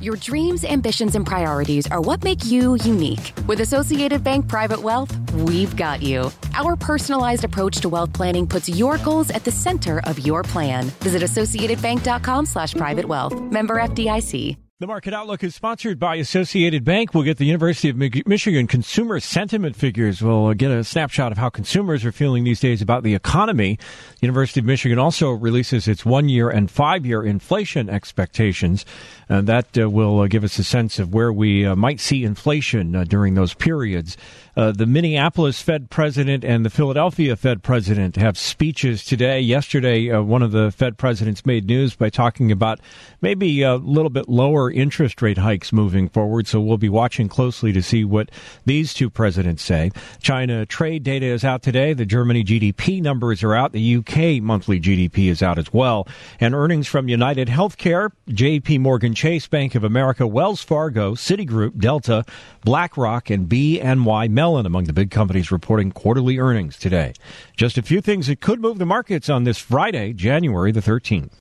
Your dreams, ambitions, and priorities are what make you unique. With Associated Bank Private Wealth, we've got you. Our personalized approach to wealth planning puts your goals at the center of your plan. Visit associatedbank.com/privatewealth. Member FDIC. The Market Outlook is sponsored by Associated Bank. We'll get the University of Michigan consumer sentiment figures. We'll get a snapshot of how consumers are feeling these days about the economy. The University of Michigan also releases its 1-year and 5-year inflation expectations. And that will give us a sense of where we might see inflation during those periods. The Minneapolis Fed president and the Philadelphia Fed president have speeches today. Yesterday, one of the Fed presidents made news by talking about maybe a little bit lower interest rate hikes moving forward. So we'll be watching closely to see what these two presidents say. China trade data is out today. The Germany GDP numbers are out. The UK monthly GDP is out as well. And earnings from United Healthcare, JP Morgan Chase, Bank of America, Wells Fargo, Citigroup, Delta, BlackRock, and BNY Mellon among the big companies reporting quarterly earnings today. Just a few things that could move the markets on this Friday, January the 13th.